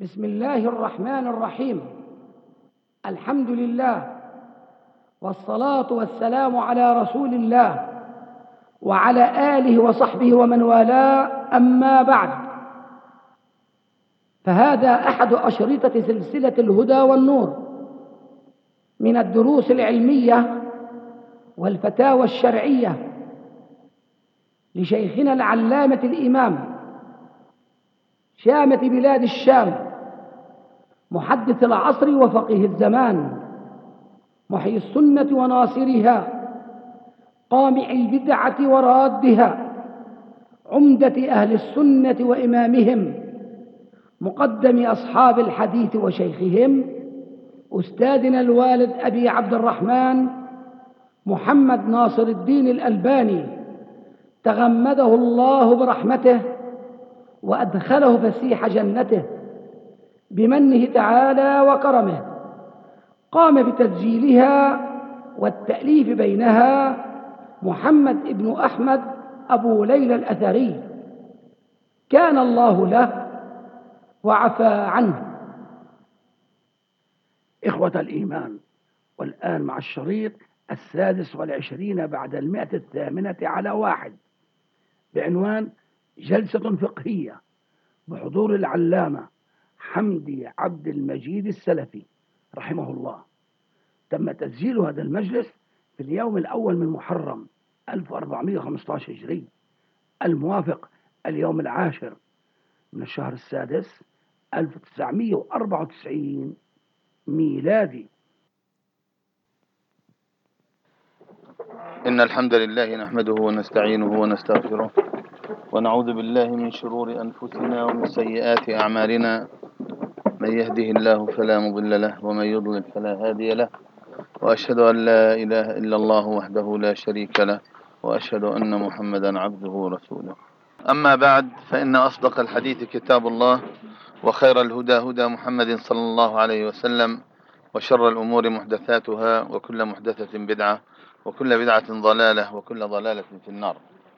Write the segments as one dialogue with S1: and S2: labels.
S1: بسم الله الرحمن الرحيم. الحمد لله والصلاة والسلام على رسول الله وعلى آله وصحبه ومن والاه، أما بعد، فهذا أحد أشرطة سلسلة الهدى والنور من الدروس العلمية والفتاوى الشرعية لشيخنا العلامة الإمام شامة بلاد الشام، محدث العصر وفقيه الزمان، محيي السنة وناصرها، قامع البدعة ورادها، عمدة أهل السنة وإمامهم، مقدم أصحاب الحديث وشيخهم، أستاذنا الوالد أبي عبد الرحمن محمد ناصر الدين الألباني، تغمده الله برحمته وأدخله فسيح جنته بمنه تعالى وكرمه. قام بتسجيلها والتأليف بينها محمد ابن أحمد أبو ليلى الأثري، كان الله له وعفى عنه.
S2: إخوة الإيمان، والآن مع الشريط 26 بعد 108 بعنوان جلسة فقهية بحضور العلامة حمدي عبد المجيد السلفي رحمه الله. تم تسجيل هذا المجلس في اليوم الأول من محرم 1415 هجري، الموافق اليوم العاشر من الشهر السادس 1994 ميلادي.
S3: إن الحمد لله نحمده ونستعينه ونستغفره ونعوذ بالله من شرور أنفسنا ومن سيئات أعمالنا، من يهده الله فلا مضل له ومن يضلل فلا هادي له، وأشهد أن لا إله إلا الله وحده لا شريك له، وأشهد أن محمدا عبده ورسوله. أما بعد، فإن أصدق الحديث كتاب الله، وخير الهدى هدى محمد صلى الله عليه وسلم، وشر الأمور محدثاتها، وكل محدثة بدعة، وكل بدعة ضلالة، وكل ضلالة في النار.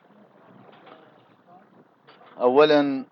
S3: أولا،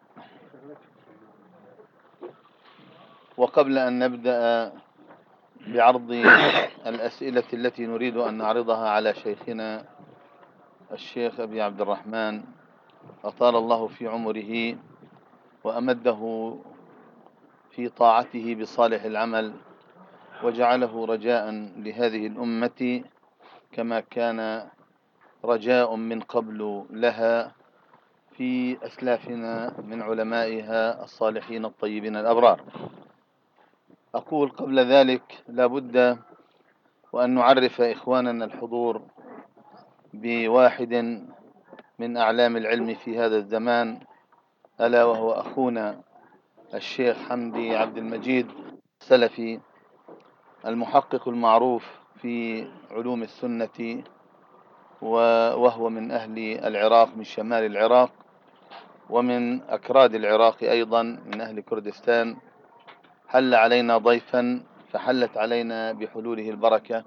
S3: وقبل أن نبدأ بعرض الأسئلة التي نريد أن نعرضها على شيخنا الشيخ أبي عبد الرحمن أطال الله في عمره وأمده في طاعته بصالح العمل، وجعله رجاء لهذه الأمة كما كان رجاء من قبل لها في أسلافنا من علمائها الصالحين الطيبين الأبرار. أقول قبل ذلك لابد وأن نعرف إخواننا الحضور بواحد من أعلام العلم في هذا الزمان، ألا وهو أخونا الشيخ حمدي عبد المجيد السلفي، المحقق المعروف في علوم السنة، وهو من أهل العراق، من شمال العراق، ومن أكراد العراق أيضا، من أهل كردستان. حل علينا ضيفا فحلت علينا بحلوله البركة،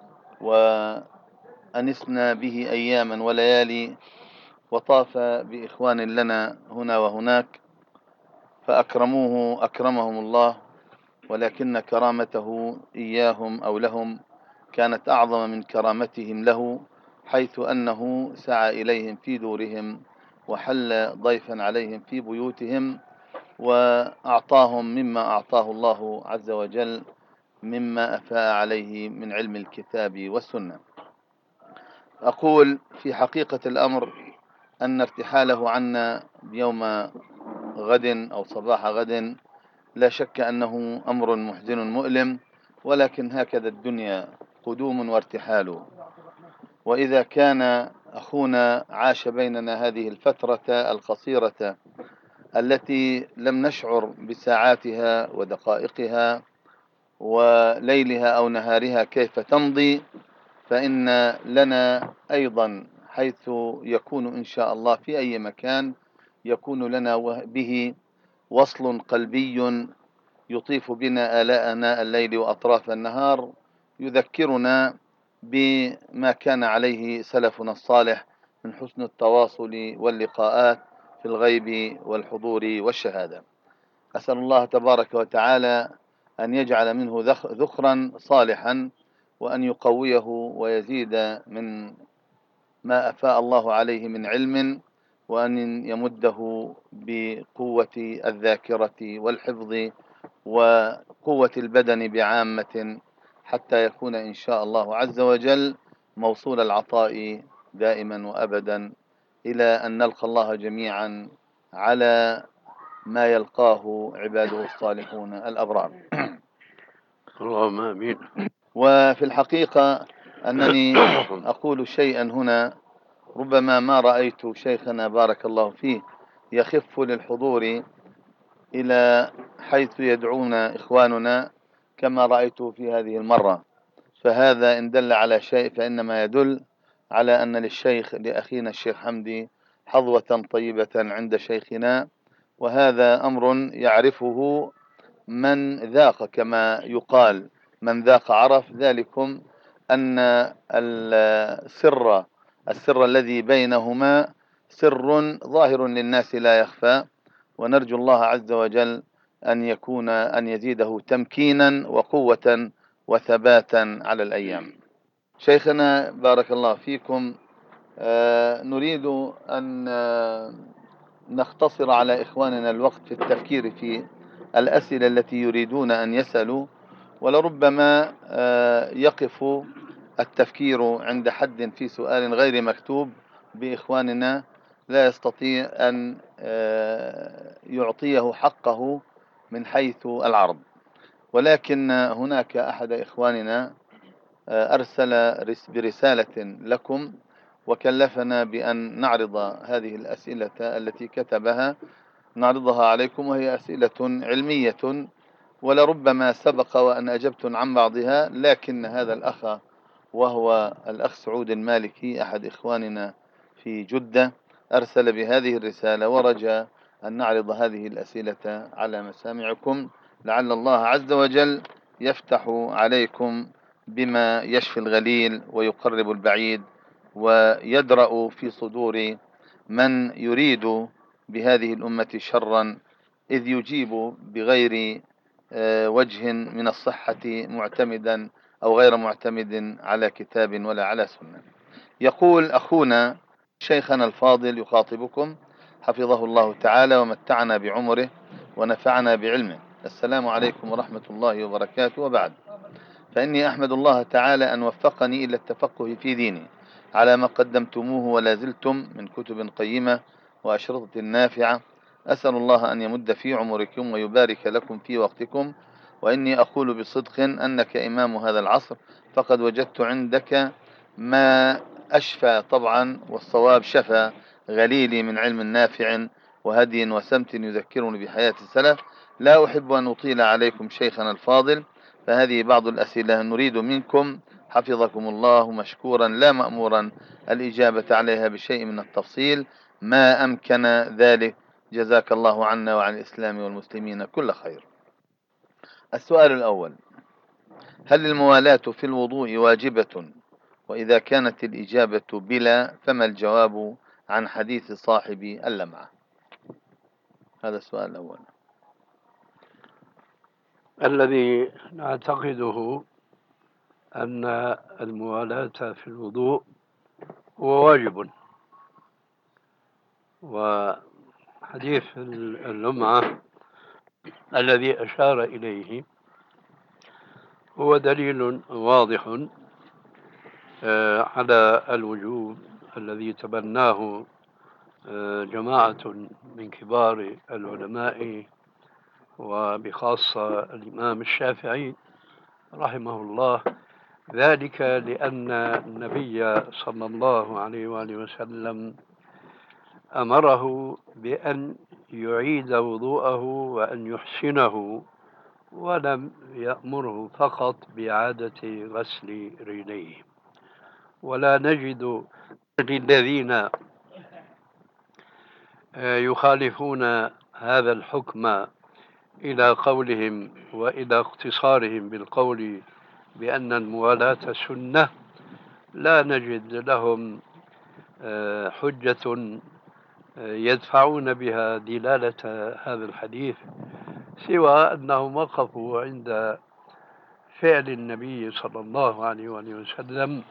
S3: وأنسنا به أياما وليالي، وطاف بإخوان لنا هنا وهناك فأكرموه أكرمهم الله، ولكن كرامته إياهم أو لهم كانت أعظم من كرامتهم له، حيث أنه سعى إليهم في دورهم وحل ضيفا عليهم في بيوتهم، وأعطاهم مما أعطاه الله عز وجل مما أفاء عليه من علم الكتاب والسنة. أقول في حقيقة الأمر أن ارتحاله عنا يوم غد أو صباح غد لا شك أنه أمر محزن مؤلم، ولكن هكذا الدنيا، قدوم وارتحال. وإذا كان أخونا عاش بيننا هذه الفترة القصيرة التي لم نشعر بساعاتها ودقائقها وليلها أو نهارها كيف تمضي، فإن لنا أيضا حيث يكون إن شاء الله في أي مكان يكون لنا به وصل قلبي يطيف بنا آلاء الليل وأطراف النهار، يذكرنا بما كان عليه سلفنا الصالح من حسن التواصل واللقاءات في الغيب والحضور والشهادة. أسأل الله تبارك وتعالى أن يجعل منه ذخرا صالحا، وأن يقويه ويزيد من ما أفاء الله عليه من علم، وأن يمده بقوة الذاكرة والحفظ وقوة البدن بعامة، حتى يكون إن شاء الله عز وجل موصول العطاء دائما وأبدا، إلى أن نلقى الله جميعا على ما يلقاه عباده الصالحون الأبرار.
S4: اللهم آمين.
S3: وفي الحقيقة أنني أقول شيئا هنا ربما ما رأيت شيخنا بارك الله فيه يخف للحضور إلى حيث يدعون إخواننا كما رأيته في هذه المرة، فهذا إن دل على شيء فإنما يدل على أن للشيخ لأخينا الشيخ حمدي حظوة طيبة عند شيخنا، وهذا أمر يعرفه من ذاق، كما يقال من ذاق عرف، ذلكم أن السر الذي بينهما سر ظاهر للناس لا يخفى، ونرجو الله عز وجل أن يزيده تمكينا وقوة وثباتا على الأيام. شيخنا بارك الله فيكم، نريد أن نختصر على إخواننا الوقت في التفكير في الأسئلة التي يريدون أن يسألوا، ولربما يقف التفكير عند حد في سؤال غير مكتوب بإخواننا لا يستطيع أن يعطيه حقه من حيث العرض. ولكن هناك أحد إخواننا أرسل برسالة لكم وكلفنا بأن نعرض هذه الأسئلة التي كتبها، نعرضها عليكم، وهي أسئلة علمية ولربما سبق وأن أجبت عن بعضها، لكن هذا الأخ وهو الأخ سعود المالكي أحد إخواننا في جدة أرسل بهذه الرسالة ورجى أن نعرض هذه الأسئلة على مسامعكم، لعل الله عز وجل يفتح عليكم بما يشفي الغليل ويقرب البعيد، ويدرأ في صدور من يريد بهذه الأمة شرا، إذ يجيب بغير وجه من الصحة معتمدا أو غير معتمد على كتاب ولا على سنة. يقول أخونا شيخنا الفاضل يخاطبكم حفظه الله تعالى ومتعنا بعمره ونفعنا بعلمه: السلام عليكم ورحمة الله وبركاته، وبعد، فإني أحمد الله تعالى أن وفقني إلى التفقه في ديني على ما قدمتموه ولا زلتم من كتب قيمة وأشرطة نافعة. أسأل الله أن يمد في عمركم ويبارك لكم في وقتكم، وإني أقول بصدق أنك إمام هذا العصر، فقد وجدت عندك ما أشفى طبعا والصواب شفى غليلي من علم نافع وهدي وسمت يذكرني بحياة السلف. لا أحب أن أطيل عليكم شيخنا الفاضل، فهذه بعض الأسئلة نريد منكم حفظكم الله مشكورا لا مأمورا الإجابة عليها بشيء من التفصيل ما أمكن ذلك، جزاك الله عنا وعن الإسلام والمسلمين كل خير. السؤال الأول: هل الموالاة في الوضوء واجبة؟ وإذا كانت الإجابة بلا، فما الجواب عن حديث صاحب اللمعة؟ هذا السؤال الأول.
S4: الذي نعتقده أن الموالاة في الوضوء هو واجب، وحديث اللمعة الذي أشار إليه هو دليل واضح على الوجوب الذي تبناه جماعة من كبار العلماء، وبخاصة الإمام الشافعي رحمه الله، ذلك لأن النبي صلى الله عليه وآله وسلم أمره بأن يعيد وضوءه وأن يحسنه، ولم يأمره فقط بإعادة غسل رجليه. ولا نجد للذين يخالفون هذا الحكم إلى قولهم وإلى اقتصارهم بالقول بأن الموالاة سنة، لا نجد لهم حجة يدفعون بها دلالة هذا الحديث سوى أنهم وقفوا عند فعل النبي صلى الله عليه وآله وسلم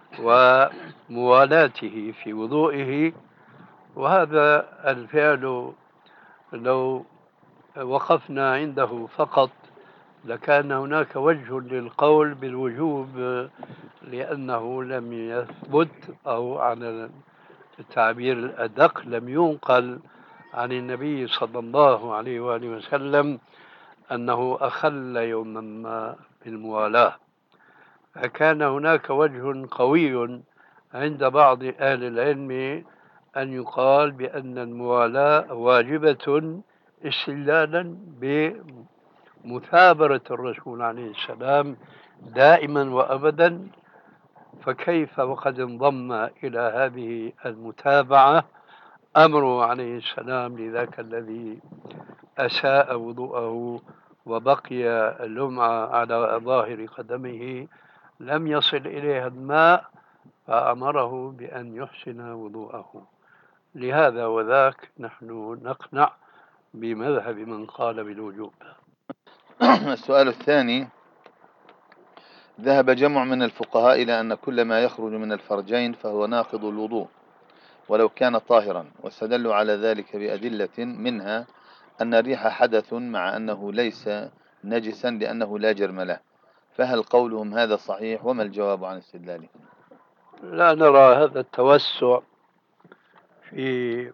S4: وموالاته في وضوئه. وهذا الفعل لو وقفنا عنده فقط لكان هناك وجه للقول بالوجوب، لأنه لم يثبت، أو على التعبير الأدق لم ينقل عن النبي صلى الله عليه وآله وسلم أنه أخل يوما ما بالموالاة. فكان هناك وجه قوي عند بعض أهل العلم أن يقال بأن الموالاة واجبة استدلالا بمثابرة الرسول عليه السلام دائما وأبدا. فكيف وقد انضم إلى هذه المتابعة أمره عليه السلام لذاك الذي أساء وضوءه وبقي لمعة على ظاهر قدمه لم يصل إليها الماء، فأمره بأن يحسن وضوءه. لهذا وذاك نحن نقنع بمذهب من قال بالوجوب.
S3: السؤال الثاني: ذهب جمع من الفقهاء إلى أن كل ما يخرج من الفرجين فهو ناقض الوضوء ولو كان طاهرا، واستدلوا على ذلك بأدلة منها أن الريح حدث مع أنه ليس نجسا لأنه لا جرم له. فهل قولهم هذا صحيح؟ وما الجواب عن استدلالهم؟
S4: لا نرى هذا التوسع في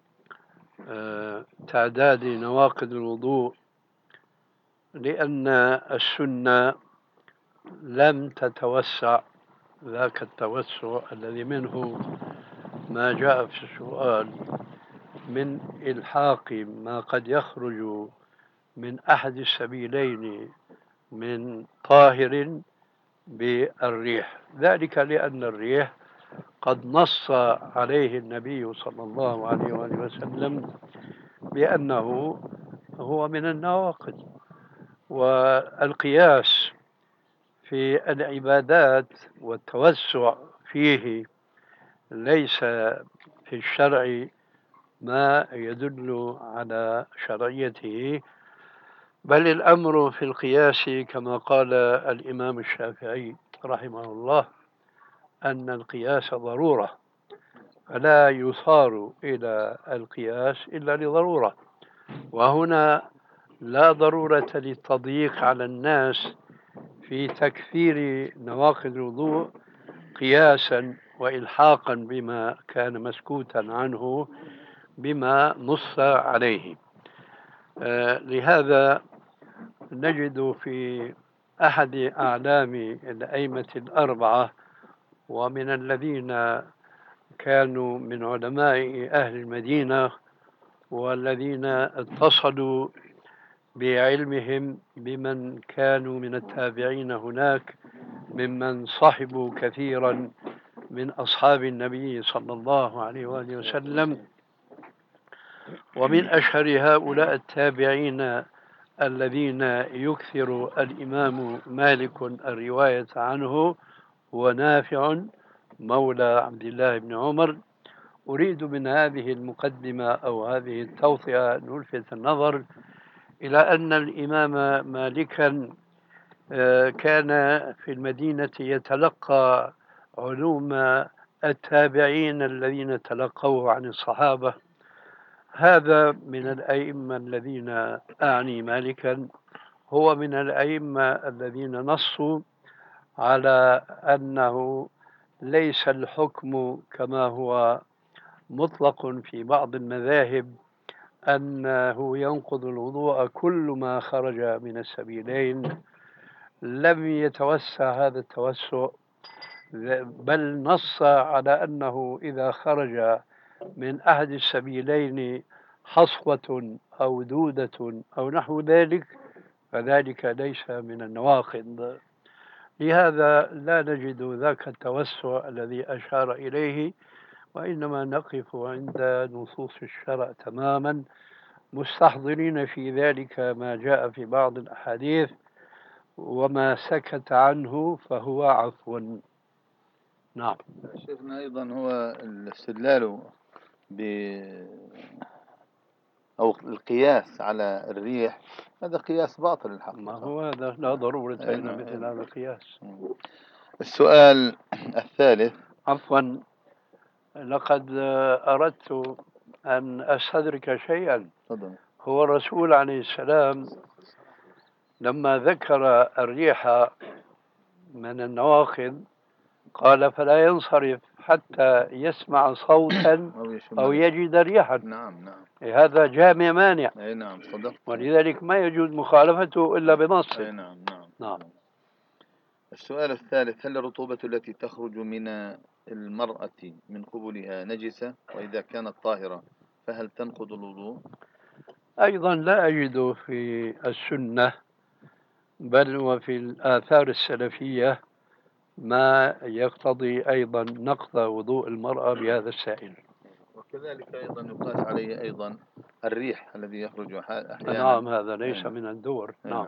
S4: تعداد نواقض الوضوء، لأن السنة لم تتوسع ذاك التوسع الذي منه ما جاء في السؤال من إلحاق ما قد يخرج من أحد السبيلين من طاهر بالريح. ذلك لأن الريح قد نص عليه النبي صلى الله عليه وآله وسلم بأنه هو من النواقض. والقياس في العبادات والتوسع فيه ليس في الشرع ما يدل على شرعيته، بل الأمر في القياس كما قال الإمام الشافعي رحمه الله أن القياس ضرورة، فلا يثار إلى القياس إلا لضرورة. وهنا لا ضرورة للتضييق على الناس في تكثير نواقض الوضوء قياسا وإلحاقا بما كان مسكوتا عنه بما نص عليه. لهذا نجد في أحد أعلام الأئمة الأربعة ومن الذين كانوا من علماء أهل المدينة والذين اتصلوا بعلمهم بمن كانوا من التابعين هناك ممن صحبوا كثيرا من أصحاب النبي صلى الله عليه وآله وسلم. ومن أشهر هؤلاء التابعين الذين يكثر الإمام مالك الرواية عنه ونافع مولى عبد الله بن عمر. أريد من هذه المقدمة أو هذه التوطئة نلفت النظر إلى أن الإمام مالكا كان في المدينة يتلقى علوم التابعين الذين تلقوه عن الصحابة. هذا من الأئمة الذين أعني مالكا هو من الأئمة الذين نصوا على أنه ليس الحكم كما هو مطلق في بعض المذاهب أنه ينقض الوضوء كل ما خرج من السبيلين. لم يتوسع هذا التوسع، بل نص على أنه إذا خرج من أحد السبيلين حصوة أو دودة أو نحو ذلك فذلك ليس من النواقض. لهذا لا نجد ذاك التوسع الذي أشار إليه، وإنما نقف عند نصوص الشرع تماما مستحضرين في ذلك ما جاء في بعض الأحاديث، وما سكت عنه فهو عفو. نعم.
S3: شيخنا أيضا هو الاستدلال بقول أو القياس على الريح هذا قياس باطل
S4: ما
S3: الحقيقة.
S4: هو هذا لا ضرورة
S3: أي
S4: إلى
S3: نعم.
S4: مثل هذا القياس.
S3: السؤال الثالث.
S4: عفوا، لقد أردت أن أستدرك شيئا.
S3: تفضل.
S4: هو الرسول عليه السلام لما ذكر الريح من النواقض قال فلا ينصرف حتى يسمع صوتا أو يجد ريحا.
S3: نعم نعم.
S4: هذا جامع مانع،
S3: أي نعم صدقت.
S4: ولذلك ما يجوز مخالفته إلا بنص.
S3: أي نعم نعم.
S4: نعم.
S3: السؤال الثالث. هل الرطوبة التي تخرج من المرأة من قبلها نجسة؟ وإذا كانت طاهرة فهل تنقض الوضوء؟
S4: أيضا لا أجد في السنة بل وفي الآثار السلفية ما يقتضي أيضا نقض وضوء المرأة بهذا السائل.
S3: وكذلك أيضا يقاس عليه أيضا الريح الذي يخرج أحيانا.
S4: نعم، هذا ليس من الدور. نعم.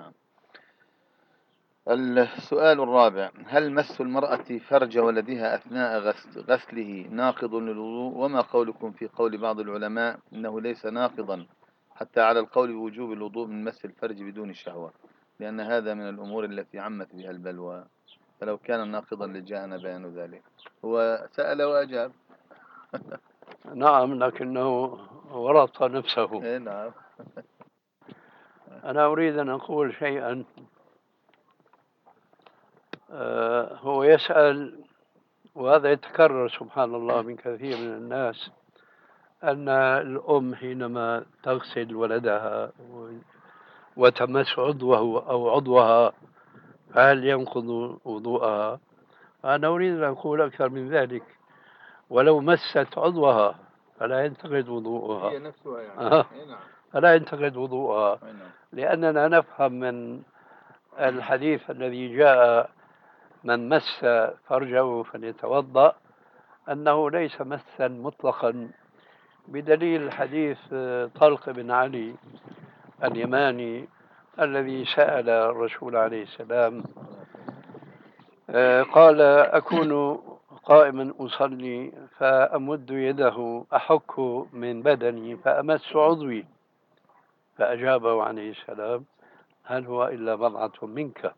S3: السؤال الرابع. هل مس المرأة فرج ولدها أثناء غسله ناقض للوضوء؟ وما قولكم في قول بعض العلماء إنه ليس ناقضا حتى على القول بوجوب الوضوء من مس الفرج بدون شهوة، لأن هذا من الأمور التي عمت بها البلوى، فلو كان ناقضا لجاءنا بيان ذلك. هو سأل وأجاب.
S4: نعم، لكنه ورط نفسه.
S3: إيه نعم.
S4: أنا أريد أن أقول شيئا. هو يسأل، وهذا يتكرر سبحان الله من كثير من الناس، أن الأم حينما تغسل ولدها وتمس عضوه أو عضوها فهل ينقض وضوءها؟ أنا أريد أن أقول أكثر من ذلك. ولو مست عضوها فلا ينتقد وضوءها.
S3: هي نفسها يعني. نعم.
S4: فلا ينتقد وضوءها،
S3: نعم.
S4: لأننا نفهم من الحديث الذي جاء من مس فرجه فليتوضأ أنه ليس مسا مطلقا، بدليل حديث طلق بن علي اليماني الذي سأل الرسول عليه السلام قال أكون قائما أصلي فأمد يده أحك من بدني فأمس عضوي، فأجابه عليه السلام هل هو إلا بضعة منك؟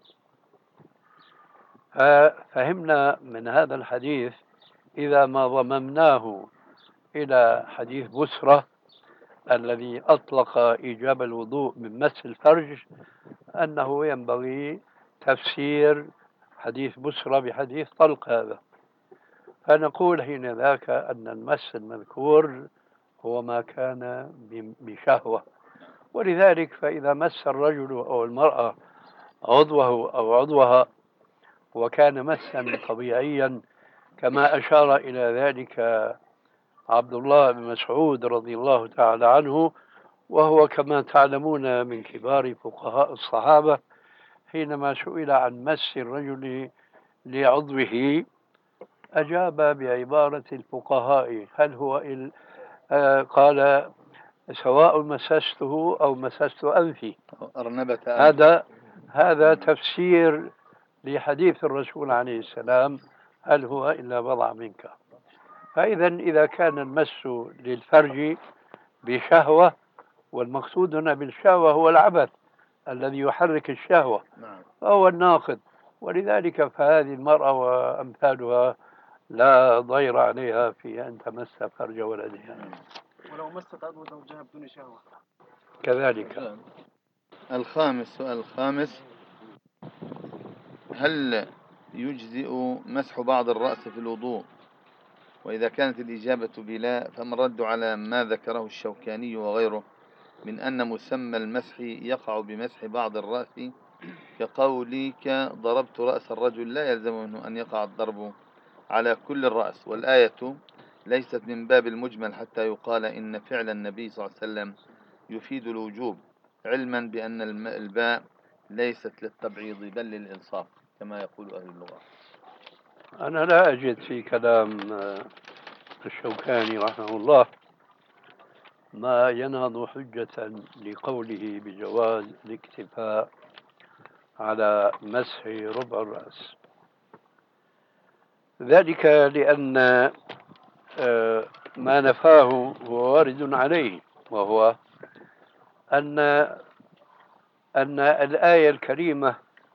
S4: ففهمنا من هذا الحديث إذا ما ضممناه إلى حديث بسرة الذي أطلق إيجاب الوضوء من مس الفرج أنه ينبغي تفسير حديث بسرة بحديث طلق هذا، فنقول حين ذاك أن المس المذكور هو ما كان بشهوة. ولذلك فإذا مس الرجل أو المرأة عضوه أو عضوها وكان مسا طبيعيا كما أشار إلى ذلك عبد الله بن مسعود رضي الله تعالى عنه، وهو كما تعلمون من كبار فقهاء الصحابة، حينما سئل عن مس الرجل لعضوه أجاب بعبارة الفقهاء هل هو قال سواء مسسته أو مسست أنفي.
S3: أرنبة أنفي.
S4: هذا تفسير لحديث الرسول عليه السلام هل هو إلا بضع منك. فإذا إذا كان المس للفرج بشهوة، والمقصود هنا بالشهوة هو العبث الذي يحرك الشهوة، فهو الناقض. ولذلك فهذه المرأة وأمثالها لا ضير عليها في أن تمس فرج ولدها
S5: ولو مست عضو زوجها بدون شهوة
S4: كذلك.
S3: السؤال الخامس. هل يجزئ مسح بعض الرأس في الوضوء؟ وإذا كانت الإجابة بلا فما الرد على ما ذكره الشوكاني وغيره من أن مسمى المسح يقع بمسح بعض الرأس، كقولك ضربت رأس الرجل لا يلزم منه أن يقع الضرب على كل الرأس، والآية ليست من باب المجمل حتى يقال إن فعل النبي صلى الله عليه وسلم يفيد الوجوب، علما بأن الباء ليست للتبعيض بل للإنصاف كما يقول أهل اللغة.
S4: أنا لا أجد في كلام الشوكاني رحمه الله ما ينهض حجة لقوله بجواز الاكتفاء على مسح ربع الرأس، ذلك لأن ما نفاه هو وارد عليه، وهو أن الآية الكريمة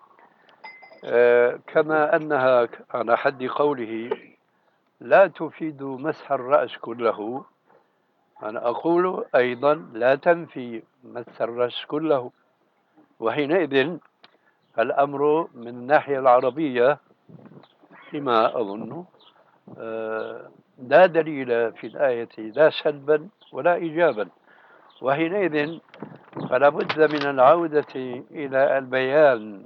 S4: كما أنها على حد قوله لا تفيد مسح الرأس كله، أنا أقول أيضا لا تنفي مسح الرأس كله. وحينئذ الأمر من الناحية العربية فيما أظن لا دليل في الآية لا سلبا ولا إيجابا. وحينئذ فلا بد من العودة إلى البيان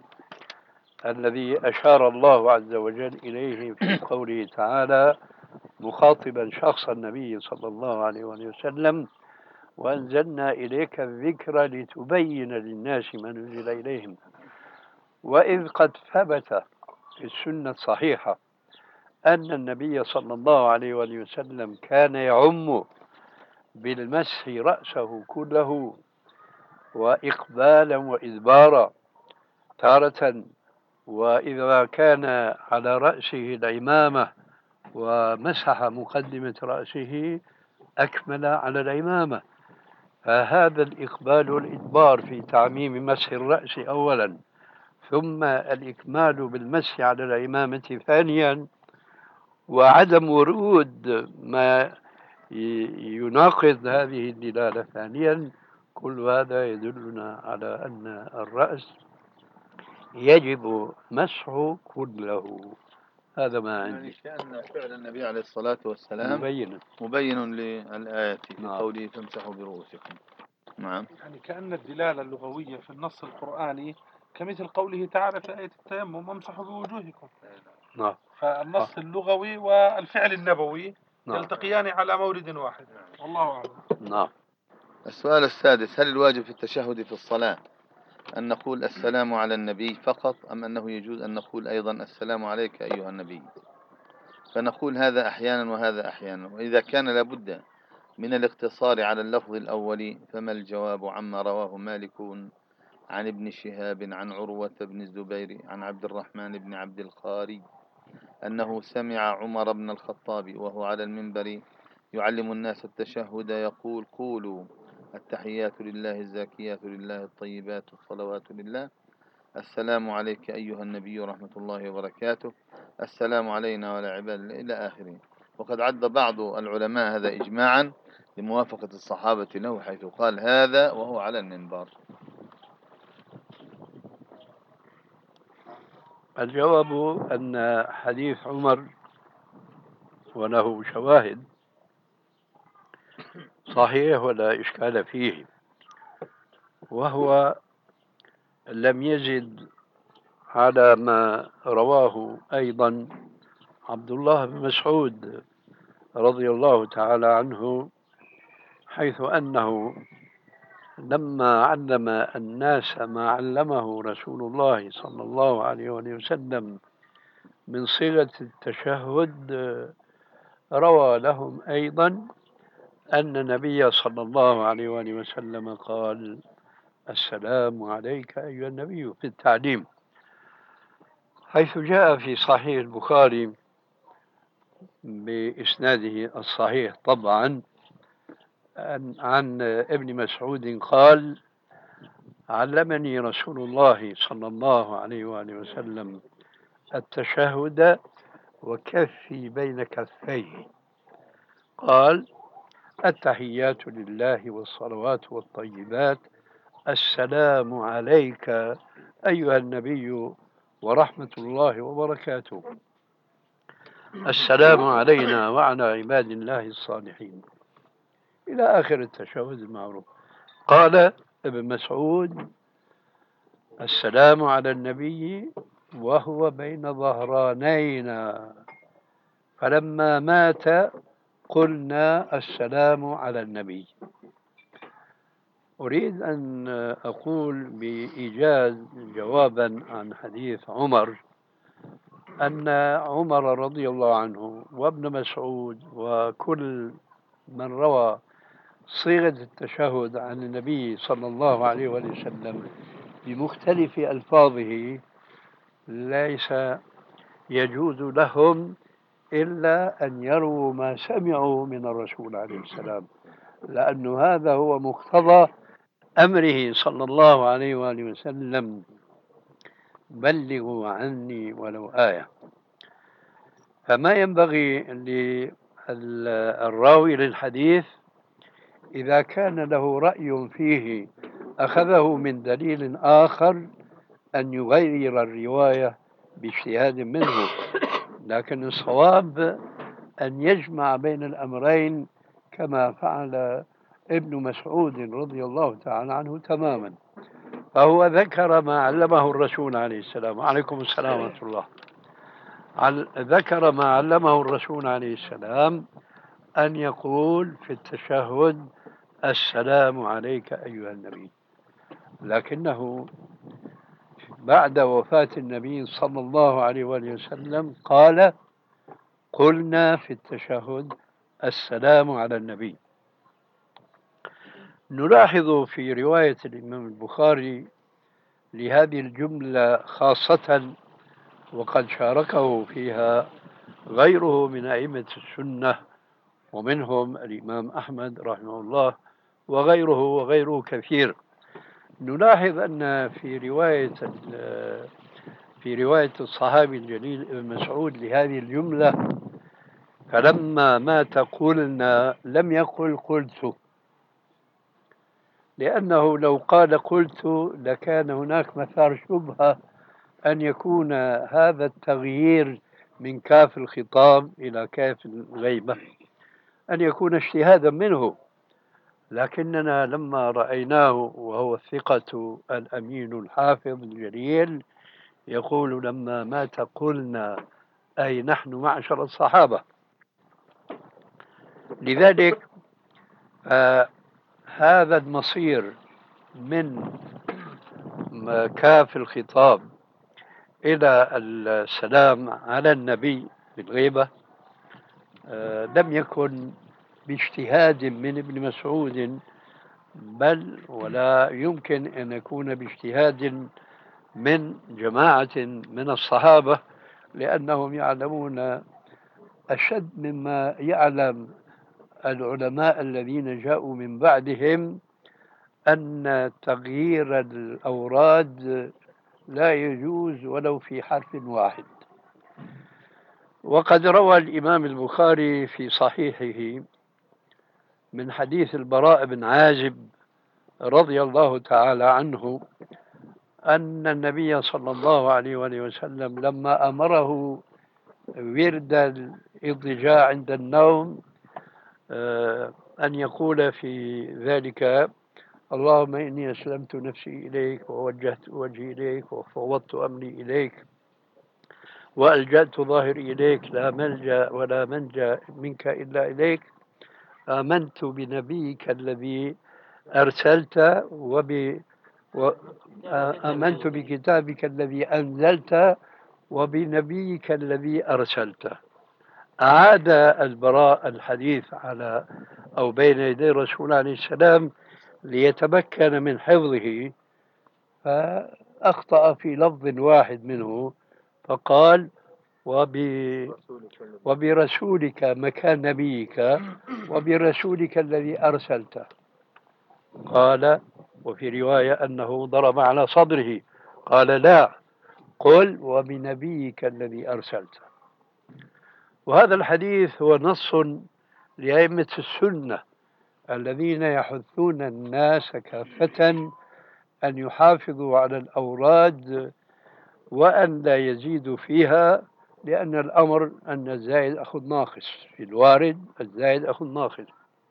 S4: الذي أشار الله عز وجل إليه في قوله تعالى مخاطبا شخص النبي صلى الله عليه وسلم: وأنزلنا إليك الذكر لتبين للناس ما نزل إليهم. وإذ قد ثبت في السنة الصحيحة أن النبي صلى الله عليه وسلم كان يعم بالمسح رأسه كله وإقبالا وإدبارا تارة، وإذا كان على رأسه العمامة ومسح مقدمة رأسه أكمل على العمامة. فهذا الإقبال والإدبار في تعميم مسح الرأس أولا، ثم الإكمال بالمسح على العمامة ثانيا، وعدم ورود ما يناقض هذه الدلالة ثانيا، كل هذا يدلنا على أن الرأس يجب مسحه كله. هذا ما عندي.
S3: يعني كأن فعل النبي عليه الصلاة والسلام مبين للآية في قوله فامسحوا برؤوسكم. نعم.
S6: يعني كأن الدلالة اللغوية في النص القرآني كمثل قوله تعالى في آية التيمم امسحوا بوجوهكم.
S4: نعم.
S6: فالنص اللغوي والفعل النبوي يلتقيان على مورد واحد. والله أعلم.
S4: نعم.
S3: السؤال السادس: هل الواجب في التشهد في الصلاة أن نقول السلام على النبي فقط، أم أنه يجوز أن نقول أيضا السلام عليك أيها النبي؟ فنقول هذا أحيانا وهذا أحيانا. وإذا كان لابد من الاقتصار على اللفظ الأول فما الجواب عما رواه مالك عن ابن شهاب عن عروة بن الزبير عن عبد الرحمن بن عبد القاري أنه سمع عمر بن الخطاب وهو على المنبر يعلم الناس التشهد يقول: قولوا التحيات لله الزاكيات لله الطيبات الصلوات لله، السلام عليك أيها النبي ورحمة الله وبركاته، السلام علينا وعلى عباد الله، إلى آخره. وقد عد بعض العلماء هذا إجماعا لموافقة الصحابة له، حيث قال هذا وهو على المنبر.
S4: الجواب أن حديث عمر وله شواهد صحيح ولا إشكال فيه، وهو لم يزد على ما رواه أيضا عبد الله بن مسعود رضي الله تعالى عنه، حيث أنه لما علم الناس ما علمه رسول الله صلى الله عليه وسلم من صيغة التشهد، روى لهم أيضا أن النبي صلى الله عليه وسلم قال: السلام عليك أيها النبي في التعليم، حيث جاء في صحيح البخاري بإسناده الصحيح طبعا عن ابن مسعود قال: علمني رسول الله صلى الله عليه وسلم التشهد وكفي بين كفيه، قال: التحيات لله والصلوات والطيبات، السلام عليك أيها النبي ورحمة الله وبركاته، السلام علينا وعلى عباد الله الصالحين، إلى آخر التشهد المعروف. قال ابن مسعود: السلام على النبي وهو بين ظهرانينا، فلما مات قلنا السلام على النبي. أريد أن أقول بإيجاز جوابا عن حديث عمر أن عمر رضي الله عنه وابن مسعود وكل من روى صيغة التشهد عن النبي صلى الله عليه وسلم بمختلف ألفاظه ليس يجوز لهم إلا أن يروا ما سمعوا من الرسول عليه السلام، لأن هذا هو مقتضى أمره صلى الله عليه وآله وسلم: بلغوا عني ولو آية. فما ينبغي للراوي للحديث إذا كان له رأي فيه أخذه من دليل آخر أن يغير الرواية باجتهاد منه، لكن الصواب أن يجمع بين الأمرين كما فعل ابن مسعود رضي الله تعالى عنه تماما. فهو ذكر ما علمه الرسول عليه السلام، وعليكم السلام ورحمة الله، ذكر ما علمه الرسول عليه السلام أن يقول في التشهد: السلام عليك أيها النبي. لكنه بعد وفاة النبي صلى الله عليه وآله وسلم قال: قلنا في التشهد السلام على النبي. نلاحظ في رواية الإمام البخاري لهذه الجملة خاصة، وقد شاركه فيها غيره من أئمة السنة ومنهم الإمام أحمد رحمه الله وغيره كثير. نلاحظ أن في رواية الصحابي الجليل ابن مسعود لهذه الجملة: فلما مات قلنا، لم يقل قلت، لأنه لو قال قلت لكان هناك مثار شبهة أن يكون هذا التغيير من كاف الخطاب إلى كاف الغيبة أن يكون اجتهادا منه. لكننا لما رأيناه وهو الثقة الأمين الحافظ الجليل يقول: لما مات قلنا، أي نحن معشر الصحابة. لذلك هذا المصير من كاف الخطاب إلى السلام على النبي بالغيبة لم يكن باجتهاد من ابن مسعود، بل ولا يمكن أن يكون باجتهاد من جماعة من الصحابة، لأنهم يعلمون أشد مما يعلم العلماء الذين جاءوا من بعدهم أن تغيير الأوراد لا يجوز ولو في حرف واحد. وقد روى الإمام البخاري في صحيحه من حديث البراء بن عازب رضي الله تعالى عنه أن النبي صلى الله عليه وآله وسلم لما أمره ورد الاضطجاع عند النوم أن يقول في ذلك: اللهم إني أسلمت نفسي إليك ووجهت وجهي إليك وفوضت أمري إليك وألجأت ظاهري إليك، لا ملجأ ولا منجأ منك إلا إليك، آمنت بنبيك الذي أرسلت آمنت بكتابك الذي أنزلت وبنبيك الذي أرسلت. أعاد البراء الحديث على أو بين يدي الرسول عليه السلام ليتمكن من حفظه، فأخطأ في لفظ واحد منه فقال: وبرسولك مكان نبيك وبرسولك الذي أرسلت. قال وفي رواية أنه ضرب على صدره، قال: لا، قل وبنبيك الذي أرسلت. وهذا الحديث هو نص لأئمة السنة الذين يحثون الناس كافة أن يحافظوا على الأوراد وأن لا يزيدوا فيها، لأن الأمر أن الزائد أخو الناقص، في الوارد الزائد أخو الناقص.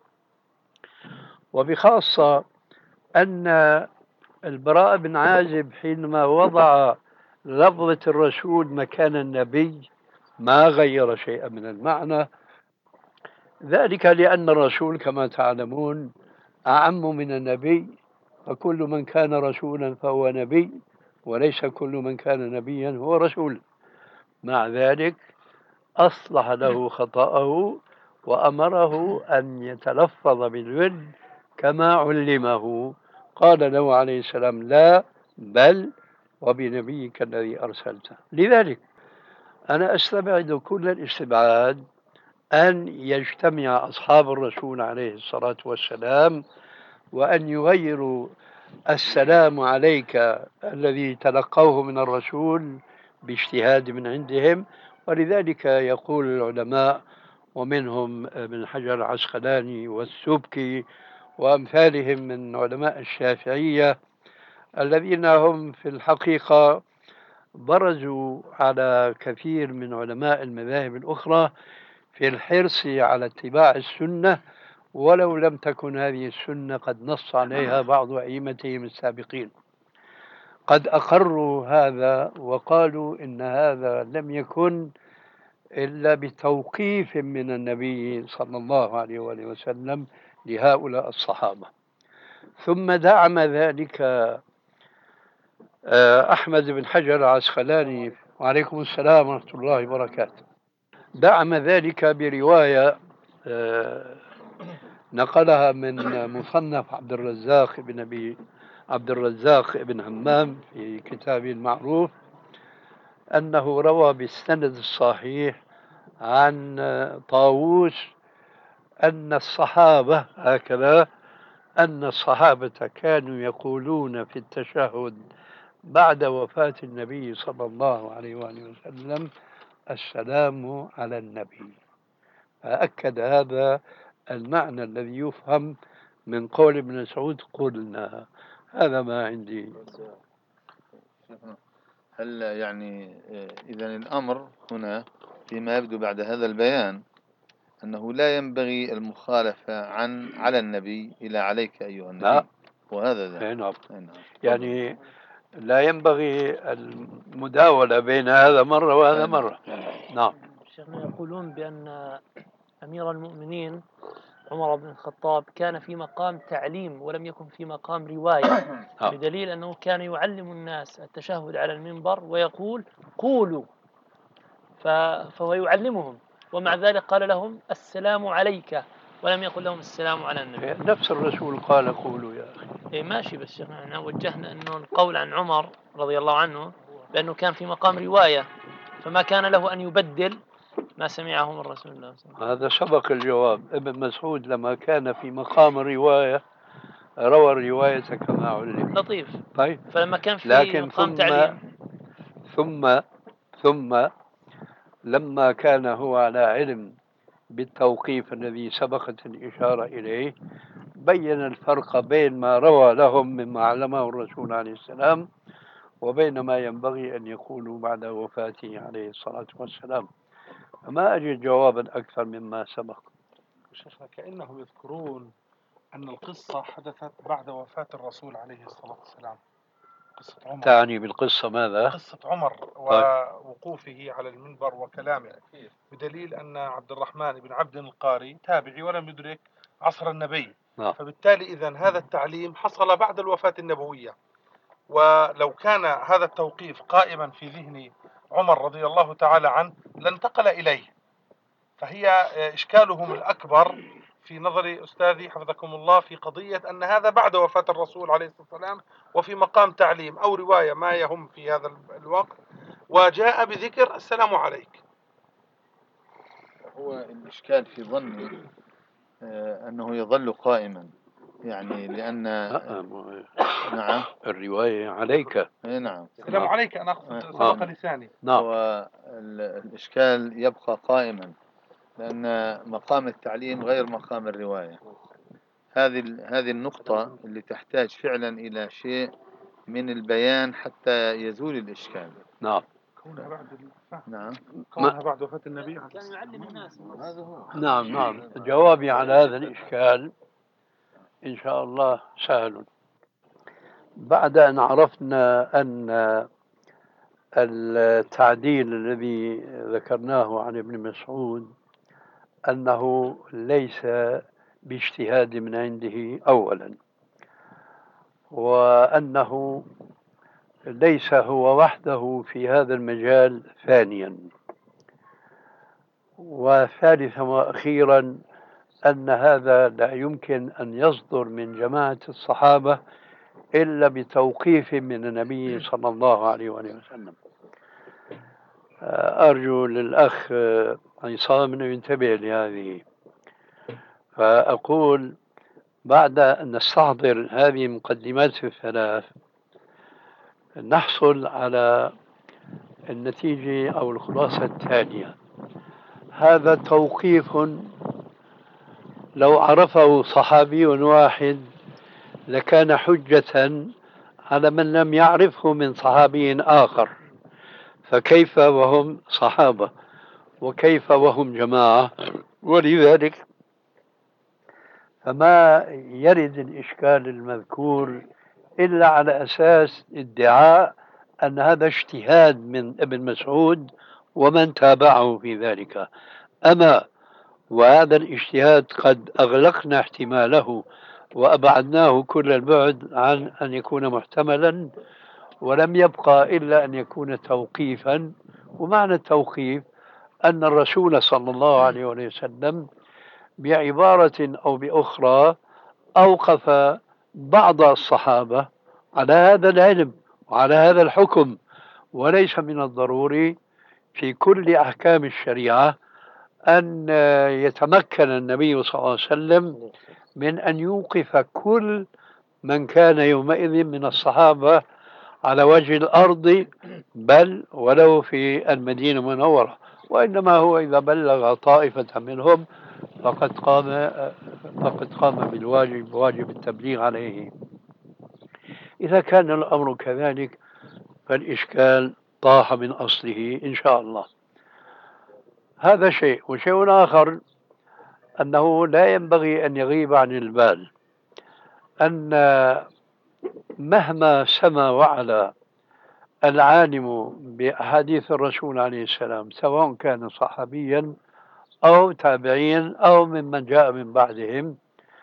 S4: وبخاصة أن البراء بن عازب حينما وضع لفظة الرسول مكان النبي ما غير شيئا من المعنى، ذلك لأن الرسول كما تعلمون أعم من النبي، فكل من كان رسولا فهو نبي، وليس كل من كان نبيا هو رسول. مع ذلك أصلح له خطأه وأمره أن يتلفظ بالود كما علمه. قال له عليه السلام: لا، بل وبنبيك الذي أرسلته. لذلك أنا أستبعد كل الاستبعاد أن يجتمع أصحاب الرسول عليه الصلاة والسلام وأن يغيروا السلام عليك الذي تلقوه من الرسول باجتهاد من عندهم. ولذلك يقول العلماء ومنهم ابن حجر العسقلاني والسبكي وأمثالهم من علماء الشافعية الذين هم في الحقيقة برزوا على كثير من علماء المذاهب الأخرى في الحرص على اتباع السنة، ولو لم تكن هذه السنة قد نص عليها بعض أئمتهم السابقين. قد أقروا هذا وقالوا إن هذا لم يكن إلا بتوقيف من النبي صلى الله عليه وآله وسلم لهؤلاء الصحابة. ثم دعم ذلك أحمد بن حجر العسقلاني، وعليكم السلام ورحمة الله وبركاته، دعم ذلك برواية نقلها من مصنف عبد الرزاق بن همام في كتابه المعروف، أنه روى بالسند الصحيح عن طاووس أن الصحابة هكذا، أن الصحابة كانوا يقولون في التشهد بعد وفاة النبي صلى الله عليه وآله وسلم: السلام على النبي. فأكد هذا المعنى الذي يفهم من قول ابن مسعود قلنا. هذا ما عندي.
S3: هل يعني إذن الأمر هنا فيما يبدو بعد هذا البيان أنه لا ينبغي المخالفة على النبي إلى عليك أيها النبي؟
S4: لا.
S3: وهذا ذا.
S4: نعم.
S3: نعم.
S4: يعني لا ينبغي المداولة بين هذا مرة وهذا مرة. نعم.
S7: شيخنا يقولون بأن أمير المؤمنين عمر بن الخطاب كان في مقام تعليم ولم يكن في مقام رواية، بدليل أنه كان يعلم الناس التشهد على المنبر ويقول قولوا، فهو يعلمهم، ومع ذلك قال لهم السلام عليك ولم يقل لهم السلام على النبي.
S4: نفس الرسول قال قولوا يا أخي.
S7: إيه ماشي، بس احنا وجهنا أنه القول عن عمر رضي الله عنه بأنه كان في مقام رواية، فما كان له أن يبدل ما سمعه من رسول الله صلى الله عليه وسلم.
S4: هذا سبق الجواب. ابن مسعود لما كان في مقام الرواية روى الرواية كما علم.
S7: لطيف.
S4: طيب.
S7: فلما كان في
S4: لكن
S7: مقام تعليم
S4: ثم لما كان هو على علم بالتوقيف الذي سبقت الإشارة إليه، بين الفرق بين ما روى لهم مما علمه الرسول عليه السلام وبين ما ينبغي أن يقولوا بعد وفاته عليه الصلاة والسلام. فما أجد جوابا أكثر مما سبق.
S6: شيخنا كأنهم يذكرون أن القصة حدثت بعد وفاة الرسول عليه الصلاة والسلام. قصة عمر.
S4: تعني بالقصة ماذا؟
S6: قصة عمر ووقوفه على المنبر وكلامه، بدليل أن عبد الرحمن بن عبد القاري تابعي ولم يدرك عصر النبي. فبالتالي إذن هذا التعليم حصل بعد الوفاة النبوية، ولو كان هذا التوقيف قائما في ذهن عمر رضي الله تعالى عنه لانتقل إليه. فهي إشكالهم الأكبر في نظر أستاذي حفظكم الله في قضية أن هذا بعد وفاة الرسول عليه الصلاة والسلام وفي مقام تعليم أو رواية ما يهم في هذا الوقت، وجاء بذكر السلام عليك.
S3: هو الإشكال في ظني أنه يظل قائما، يعني لأن نعم
S4: الرواية عليك.
S3: نعم
S6: السلام عليك أنا سبق لساني.
S3: والإشكال يبقى قائما لأن مقام التعليم غير مقام الرواية. هذه النقطة اللي تحتاج فعلا إلى شيء من البيان حتى يزول الإشكال.
S4: نعم.
S6: كونها بعد
S3: نعم.
S6: كونها بعد وفاة النبي
S7: كان يعلم الناس.
S4: نعم. جوابي على هذا الإشكال إن شاء الله سهل. بعد أن عرفنا أن التعديل الذي ذكرناه عن ابن مسعود أنه ليس باجتهاد من عنده أولا، وأنه ليس هو وحده في هذا المجال ثانيا، وثالثا وأخيرا أن هذا لا يمكن أن يصدر من جماعة الصحابة إلا بتوقيف من النبي صلى الله عليه وسلم. أرجو للأخ عصام أن ينتبه لهذه. فأقول بعد أن نستحضر هذه المقدمات الثلاث نحصل على النتيجة أو الخلاصة التالية: هذا توقيف لو عرفه صحابي واحد لكان حجة على من لم يعرفه من صحابي آخر، فكيف وهم صحابة، وكيف وهم جماعة؟ ولذلك فما يرد الإشكال المذكور إلا على أساس ادعاء أن هذا اجتهاد من ابن مسعود ومن تابعه في ذلك. أما وهذا الاجتهاد قد أغلقنا احتماله وأبعدناه كل البعد عن أن يكون محتملا، ولم يبقى إلا أن يكون توقيفا. ومعنى التوقيف أن الرسول صلى الله عليه وسلم بعبارة أو بأخرى أوقف بعض الصحابة على هذا العلم وعلى هذا الحكم، وليس من الضروري في كل أحكام الشريعة أن يتمكن النبي صلى الله عليه وسلم من أن يوقف كل من كان يومئذ من الصحابة على وجه الأرض، بل ولو في المدينة المنورة، وإنما هو إذا بلغ طائفة منهم فقد قام بالواجب، بواجب التبليغ عليه. إذا كان الأمر كذلك فالإشكال طاح من أصله إن شاء الله. هذا شيء. وشيء آخر أنه لا ينبغي أن يغيب عن البال أن مهما سمى وعلى العالم بأحاديث الرسول عليه السلام، سواء كان صحابيا أو تابعيا أو ممن جاء من بعدهم،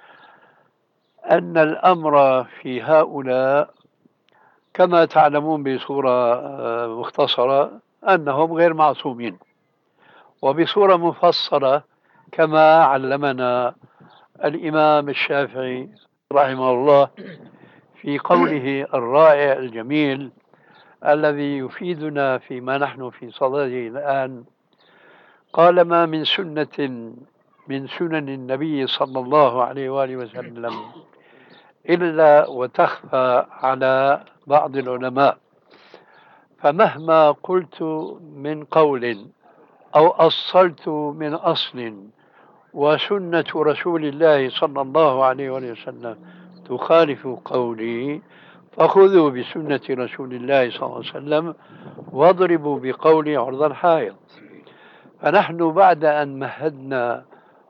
S4: أن الأمر في هؤلاء كما تعلمون بصورة مختصرة أنهم غير معصومين، وبصورة مفصلة كما علمنا الإمام الشافعي رحمه الله في قوله الرائع الجميل الذي يفيدنا فيما نحن في صدده الآن. قال: ما من سنة من سنن النبي صلى الله عليه وآله وسلم إلا وتخفى على بعض العلماء، فمهما قلت من قول أو أصلت من أصل وسنة رسول الله صلى الله عليه وآله وسلم تخالف قولي، فخذوا بسنة رسول الله صلى الله عليه وسلم واضربوا بقولي عرض الحائط. فنحن بعد أن مهدنا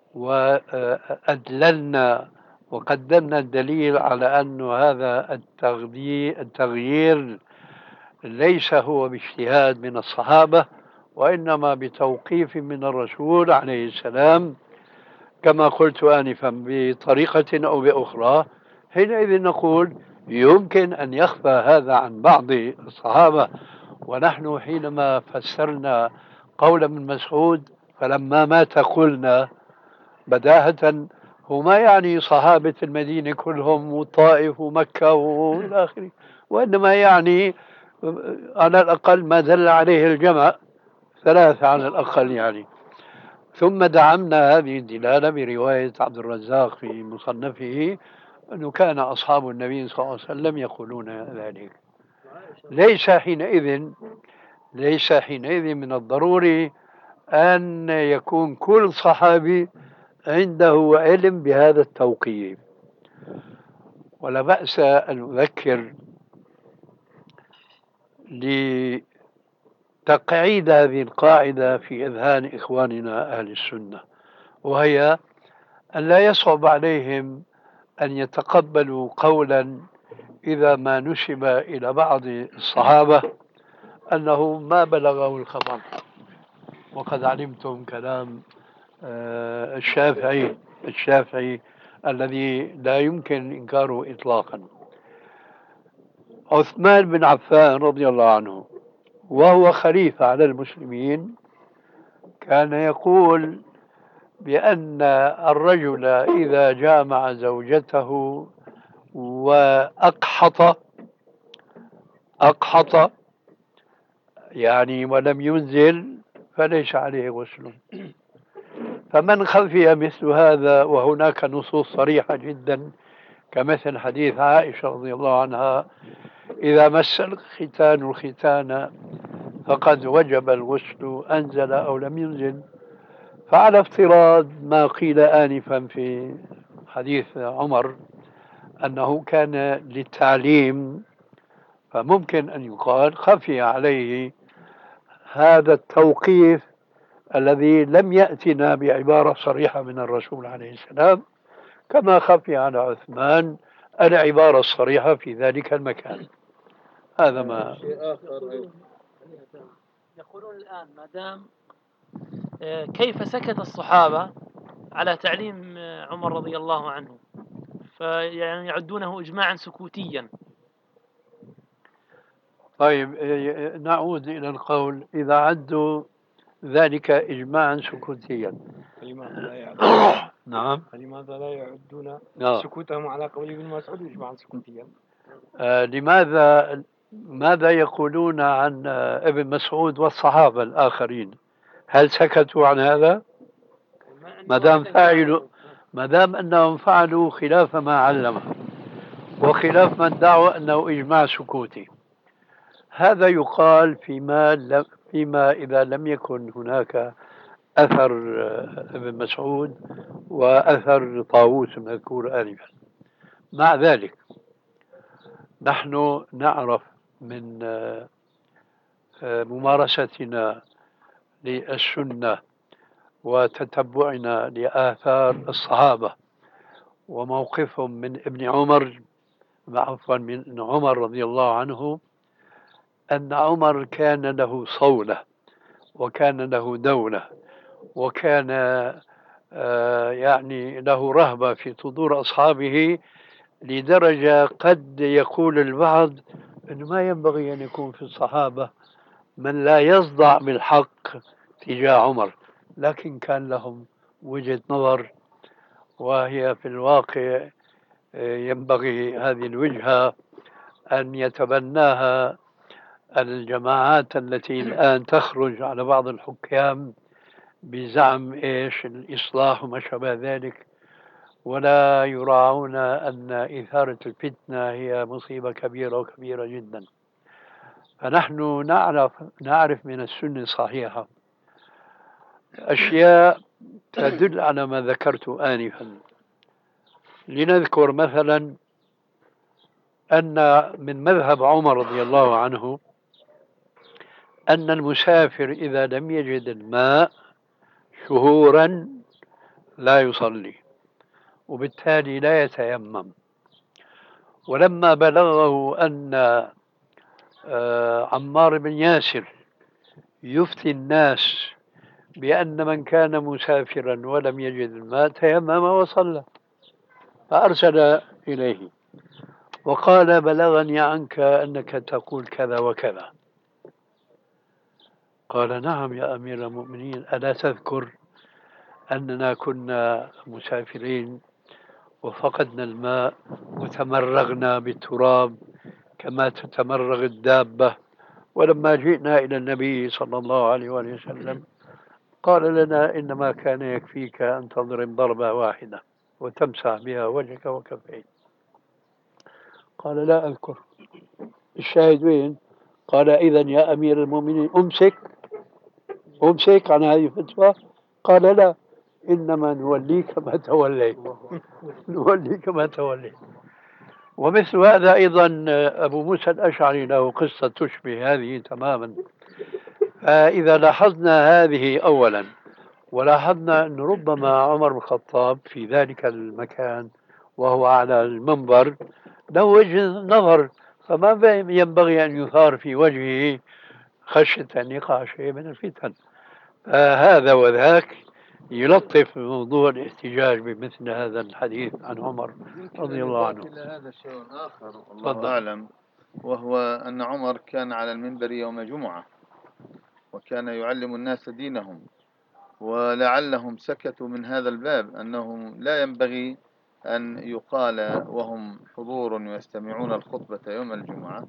S4: وأدللنا وقدمنا الدليل على أن هذا التغيير ليس هو باجتهاد من الصحابة وإنما بتوقيف من الرسول عليه السلام كما قلت آنفا بطريقة أو بأخرى، حينئذ نقول يمكن أن يخفى هذا عن بعض الصحابة. ونحن حينما فسرنا قول ابن مسعود فلما مات قلنا بداهة هو ما يعني صحابة المدينة كلهم والطائف ومكة وإلى آخره، وإنما يعني على الأقل ما دل عليه الجمع ثلاثة على الأقل يعني. ثم دعمنا هذه الدلالة برواية عبد الرزاق في مصنفه أنه كان أصحاب النبي صلى الله عليه وسلم يقولون ذلك. ليس حينئذ من الضروري أن يكون كل صحابي عنده علم بهذا التوقيف. ولا بأس أن نذكر لتقعيد هذه القاعدة في أذهان إخواننا أهل السنة، وهي أن لا يصعب عليهم أن يتقبلوا قولا إذا ما نسب إلى بعض الصحابة أنه ما بلغه الخبر. وقد علمتم كلام الشافعي الذي لا يمكن إنكاره إطلاقا. عثمان بن عفان رضي الله عنه وهو خليفة على المسلمين كان يقول بأن الرجل إذا جامع زوجته وأقحط يعني ولم ينزل فليس عليه غسل. فمن خفي مثل هذا وهناك نصوص صريحة جدا كمثل حديث عائشة رضي الله عنها: إذا مس الختان الختان فقد وجب الغسل أنزل أو لم ينزل. فعلى افتراض ما قيل آنفا في حديث عمر أنه كان للتعليم، فممكن أن يقال خفي عليه هذا التوقيف الذي لم يأتنا بعبارة صريحة من الرسول عليه السلام، كما خفي على عثمان العبارة الصريحة في ذلك المكان. هذا ما
S7: يقولون الآن ما دام كيف سكت الصحابة على تعليم عمر رضي الله عنه، فيعني يعدونه إجماعا سكوتيا.
S4: طيب، نعود إلى القول: إذا عدوا ذلك إجماعا سكوتيا نعم،
S8: فلماذا لا يعدون
S4: نعم.
S8: سكوتهم على قول ابن مسعود إجماعا سكوتيا؟
S4: ماذا يقولون عن ابن مسعود والصحابة الآخرين؟ هل سكتوا عن هذا؟ ما دام أنهم فعلوا خلاف ما علمه وخلاف من دعوا أنه إجماع سكوتي، هذا يقال فيما إذا لم يكن هناك أثر ابن مسعود وأثر طاووس المذكور آنفا. مع ذلك نحن نعرف من ممارستنا للسنة وتتبعنا لآثار الصحابة وموقفهم من ابن عمر، عفوا من عمر رضي الله عنه، أن عمر كان له صولة وكان له دولة وكان يعني له رهبة في صدور أصحابه، لدرجة قد يقول البعض أنه ما ينبغي أن يكون في الصحابة من لا يصدع بالحق تجاه عمر، لكن كان لهم وجهة نظر، وهي في الواقع ينبغي هذه الوجهة أن يتبناها الجماعات التي الآن تخرج على بعض الحكام بزعم الإصلاح وما شابه ذلك، ولا يراعون أن إثارة الفتنة هي مصيبة كبيرة وكبيرة جدا. فنحن نعرف من السنة الصحيحة أشياء تدل على ما ذكرت آنفا. لنذكر مثلا أن من مذهب عمر رضي الله عنه أن المسافر إذا لم يجد الماء شهورا لا يصلي، وبالتالي لا يتيمم. ولما بلغه أن عمار بن ياسر يفتي الناس بأن من كان مسافرا ولم يجد الماء تيمم وصلى، فأرسل إليه وقال: بلغني عنك أنك تقول كذا وكذا. قال: نعم يا أمير المؤمنين، ألا تذكر أننا كنا مسافرين وفقدنا الماء وتمرغنا بالتراب كما تتمرغ الدابة، ولما جئنا إلى النبي صلى الله عليه وآله وسلم قال لنا: إنما كان يكفيك أن تضرب ضربة واحدة وتمسح بها وجهك وكفيك. قال: لا أذكر. الشاهد وين؟ قال: إذا يا أمير المؤمنين أمسك عن هذه الفتوى. قال: لا، إنما نوليك ما توليت نوليك ما توليت. ومثل هذا أيضا أبو موسى الأشعري له قصة تشبه هذه تماما. فإذا لاحظنا هذه أولا، ولاحظنا أن ربما عمر بن الخطاب في ذلك المكان وهو على المنبر له وجه نظر، فما ينبغي أن يثار في وجهه خشية أن يقع شيء من الفتن. هذا وذاك يلطف موضوع الاحتجاج بمثل هذا الحديث عن عمر رضي الله عنه.
S3: هذا شيء آخر والله أعلم، وهو أن عمر كان على المنبر يوم جمعة وكان يعلم الناس دينهم، ولعلهم سكتوا من هذا الباب، أنه لا ينبغي أن يقال وهم حضور يستمعون الخطبة يوم الجمعة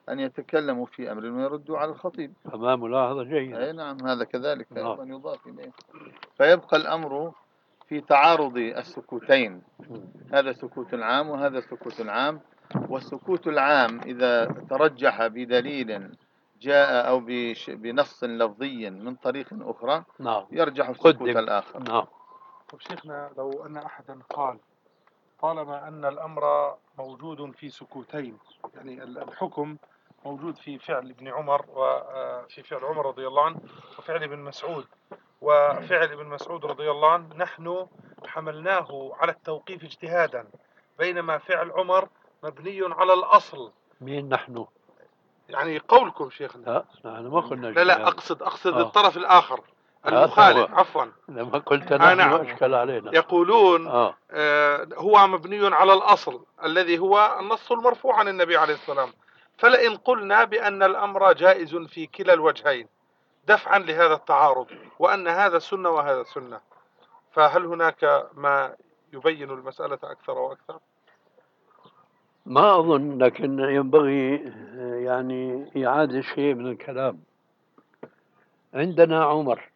S3: أن يتكلموا في أمر ويردوا على الخطيب.
S4: فما ملاحظة جيدة.
S3: أي نعم، هذا كذلك أيضا يضاف إليه. فيبقى الأمر في تعارض السكوتين، هذا سكوت عام وهذا سكوت عام. والسكوت العام إذا ترجح بدليل جاء أو بنص لفظي من طريق أخرى يرجح السكوت الآخر.
S6: طيب شيخنا، لو أن أحدا قال طالما أن الأمر موجود في سكوتين، يعني الحكم موجود في فعل ابن عمر وفي فعل عمر رضي الله عنه وفعل ابن مسعود، وفعل ابن مسعود رضي الله عنه نحن حملناه على التوقيف اجتهادا، بينما فعل عمر مبني على الأصل.
S4: مين نحن؟
S6: يعني قولكم شيخنا.
S4: لا نحن ما قلنا.
S6: لا أقصد الطرف الآخر المخالف، عفوا.
S4: لما قلت نحن أشكل علينا.
S6: يقولون هو مبني على الأصل الذي هو النص المرفوع عن النبي عليه الصلاة والسلام، فلئن قلنا بأن الأمر جائز في كلا الوجهين دفعا لهذا التعارض، وأن هذا سنة وهذا سنة، فهل هناك ما يبين المسألة أكثر وأكثر؟
S4: ما أظن، لكن ينبغي يعني إعادة شيء من الكلام. عندنا عمر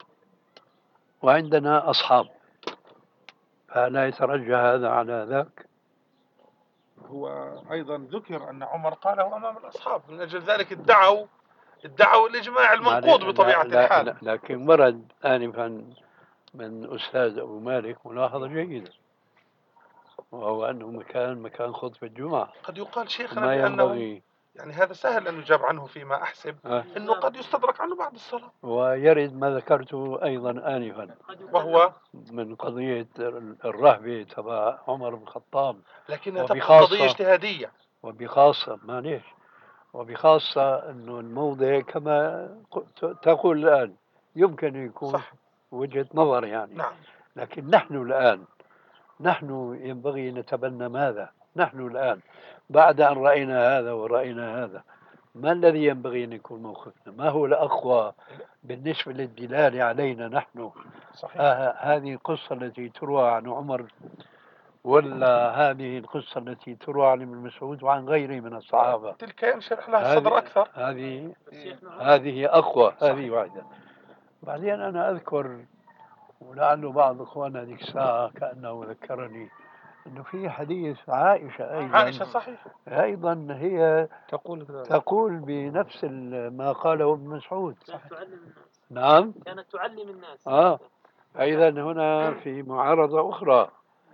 S4: وعندنا أصحاب، فلا يترجى هذا على ذاك.
S6: هو أيضا ذكر أن عمر قاله أمام الأصحاب، من أجل ذلك ادعوا الإجماع المنقوض بطبيعة الحال.
S4: لكن ورد آنفا من أستاذ أبو مالك ملاحظة جيدة، وهو أنه مكان خطبة الجمعة.
S6: قد يقال شيخنا بأنه يعني هذا سهل أن يجاب عنه فيما أحسب، أنه قد يستدرك عنه بعد الصلاة.
S4: ويرد ما ذكرته أيضا آنفا،
S6: وهو
S4: من قضية الرهبة تبع عمر بن الخطاب،
S6: لكن تبقى قضية اجتهادية.
S4: وبخاصة معليش، وبخاصة أنه الموضع كما تقول الآن يمكن يكون
S6: صح.
S4: وجهة نظر يعني.
S6: نعم.
S4: لكن نحن الآن ينبغي نتبنى ماذا؟ نحن الآن بعد أن رأينا هذا ورأينا هذا، ما الذي ينبغي أن يكون موقفنا؟ ما هو الأقوى بالنسبة للدلالة علينا نحن؟
S6: صحيح.
S4: هذه القصة التي تروى عن عمر، ولا هذه القصة التي تروى عن ابن مسعود وعن غيره من الصحابة؟
S6: تلك ينشرح لها الصدر أكثر.
S4: هذه أقوى. هذه واحدة. بعدين أنا أذكر، ولعله بعض إخواننا هذيك الساعة كأنه ذكرني، أنه في حديث عائشة أيضا.
S6: عائشة صحيح.
S4: أيضا هي تقول بنفس ما قاله ابن مسعود.
S7: كانت تعلم الناس.
S4: نعم.
S7: كانت تعلم الناس.
S4: أيضا هنا في معارضة أخرى.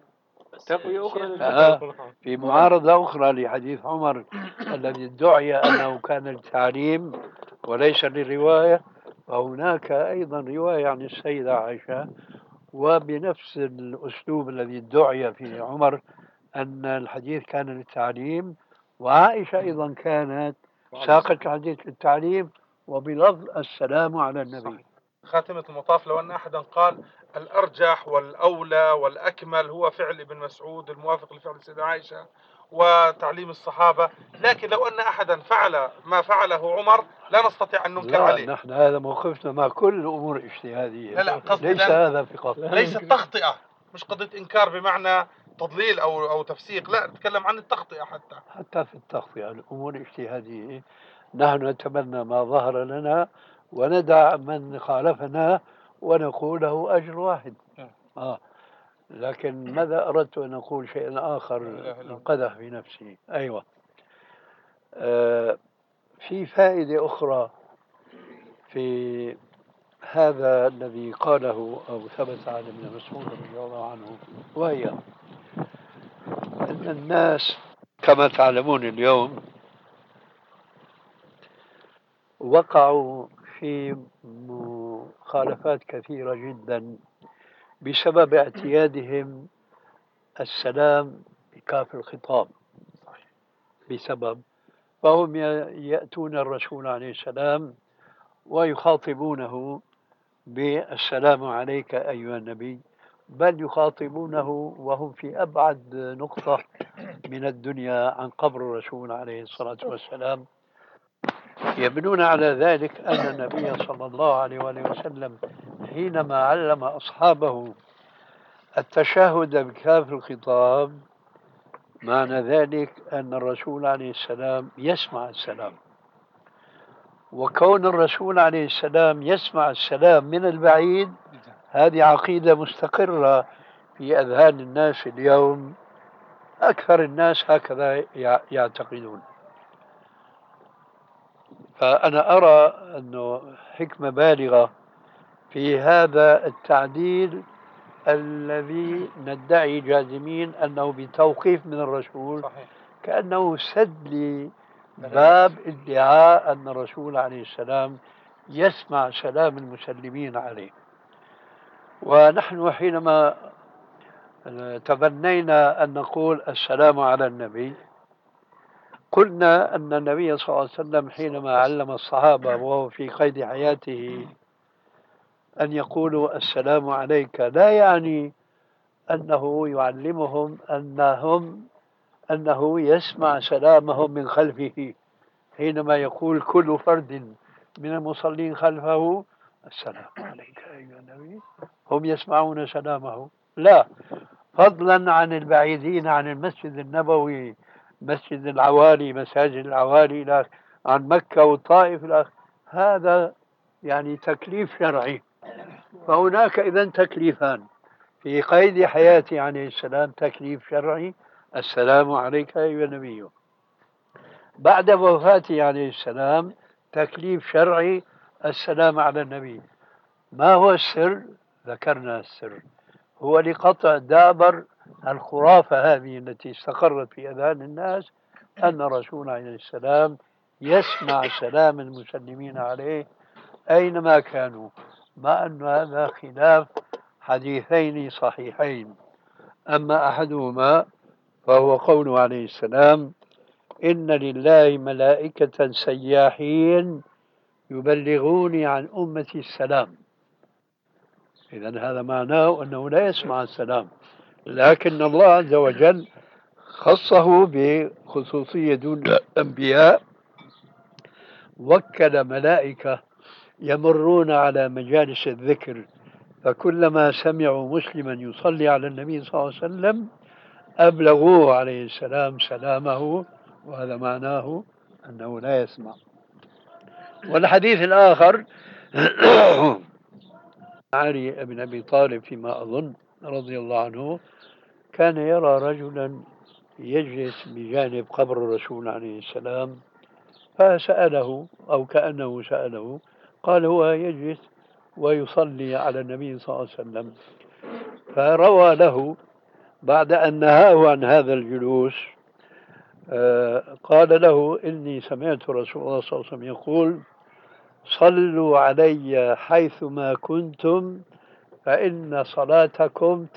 S4: في معارضة أخرى لحديث عمر الذي ادعي أنه كان للتعليم وليس للرواية، وهناك أيضا رواية عن السيدة عائشة وبنفس الأسلوب الذي ادعي في عمر أن الحديث كان للتعليم، وعائشة أيضا كانت ساقت الحديث للتعليم وبلفظ السلام على النبي.
S6: خاتمة المطاف، لو أن أحدا قال الأرجح والأولى والأكمل هو فعل ابن مسعود الموافق لفعل السيدة عائشة وتعليم الصحابة، لكن لو أن أحدا فعل ما فعله عمر لا نستطيع أن ننكر عليه.
S4: نحن هذا موقفنا مع كل الأمور الاجتهادية.
S6: لا
S4: ليس هذا فقط،
S6: ليس تخطئة، مش قضية إنكار بمعنى تضليل أو تفسيق، لا نتكلم عن التخطئة.
S4: حتى في التخطئة الأمور الاجتهادية نحن نتمنى ما ظهر لنا وندع من خالفنا ونقول له أجر واحد. لكن ماذا أردت أن أقول شيئا آخر انقدح في نفسي. أيوة. في فائدة أخرى في هذا الذي قاله أو ثبت عن ابن مسعود رضي الله عنه، وهي أن الناس كما تعلمون اليوم وقعوا في مخالفات كثيرة جدا بسبب اعتيادهم السلام بكاف الخطاب. بسبب فهم يأتون الرسول عليه السلام ويخاطبونه بالسلام عليك أيها النبي، بل يخاطبونه وهم في أبعد نقطة من الدنيا عن قبر الرسول عليه الصلاة والسلام، يبنون على ذلك أن النبي صلى الله عليه وسلم حينما علم أصحابه التشهد بكاف الخطاب معنى ذلك أن الرسول عليه السلام يسمع السلام، وكون الرسول عليه السلام يسمع السلام من البعيد هذه عقيدة مستقرة في أذهان الناس اليوم، أكثر الناس هكذا يعتقدون. فأنا أرى أنه حكمة بالغة في هذا التعديل الذي ندعي جازمين أنه بتوقيف من الرسول.
S6: صحيح.
S4: كأنه سد لباب ادعاء أن الرسول عليه السلام يسمع سلام المسلمين عليه. ونحن حينما تبنينا أن نقول السلام على النبي، قلنا أن النبي صلى الله عليه وسلم حينما علم الصحابة وهو في قيد حياته أن يقولوا السلام عليك لا يعني أنه يعلمهم أنه يسمع سلامهم من خلفه، حينما يقول كل فرد من المصلين خلفه السلام عليك أيها النبي، هم يسمعون سلامه. لا، فضلا عن البعيدين عن المسجد النبوي، مسجد العوالي، مساجد العوالي، عن مكة والطائف، هذا يعني تكليف شرعي. فهناك إذن تكليفان في قيد حياته عليه السلام: تكليف شرعي السلام عليك أيها النبي، بعد وفاته عليه السلام تكليف شرعي السلام على النبي. ما هو السر؟ ذكرنا السر هو لقطع دابر الخرافة هذه التي استقرت في أذهان الناس أن الرسول عليه السلام يسمع سلام المسلمين عليه أينما كانوا، مع أن هذا خلاف حديثين صحيحين. أما أحدهما فهو قوله عليه السلام: إن لله ملائكة سياحين يبلغوني عن أمتي السلام. إذن هذا معناه أنه لا يسمع السلام، لكن الله عز وجل خصه بخصوصية دون الأنبياء، وكل ملائكة يمرون على مجالس الذكر، فكلما سمعوا مسلما يصلي على النبي صلى الله عليه وسلم أبلغوه عليه السلام سلامه، وهذا معناه أنه لا يسمع. والحديث الآخر علي بن أبي طالب فيما أظن رضي الله عنه كان يرى رجلا يجلس بجانب قبر الرسول عليه السلام، فسأله أو كأنه سأله، قال هو يجلس ويصلي على النبي صلى الله عليه وسلم. فروى له بعد أن نهاه عن هذا الجلوس، قال له: إني سمعت رسول الله صلى الله عليه وسلم يقول: صلوا علي حيثما كنتم فإن صلاتكم